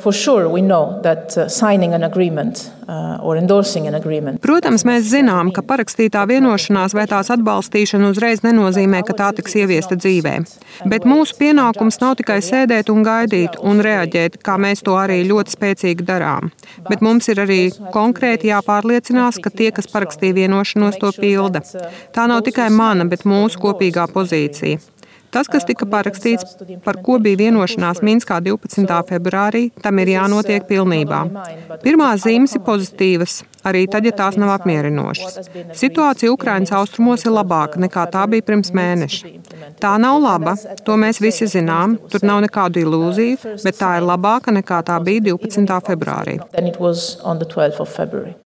For sure, we know that signing an agreement or endorsing an agreement. Protams, mēs zinām, ka parakstītā vienošanās vai tās atbalstīšana uzreiz nenozīmē, ka tā tiks ieviesta dzīvē. Bet mūsu pienākums nav tikai sēdēt un gaidīt un reaģēt, kā mēs to arī ļoti spēcīgi darām. Bet mums ir arī konkrēti jāpārliecinās, ka tie, kas parakstīja vienošanos, to pilda. Tā nav tikai mana, bet mūsu kopīgā pozīcija. Tas, kas tika parakstīts, par ko bija vienošanās Minskā 12. februārī, tam ir jānotiek pilnībā. Pirmās zīmes ir pozitīvas, arī tad, ja tās nav apmierinošas. Situācija Ukrainas austrumos ir labāka nekā tā bija pirms mēneša. Tā nav laba, to mēs visi zinām, tur nav nekādu ilūziju, bet tā ir labāka nekā tā bija 12. februārī.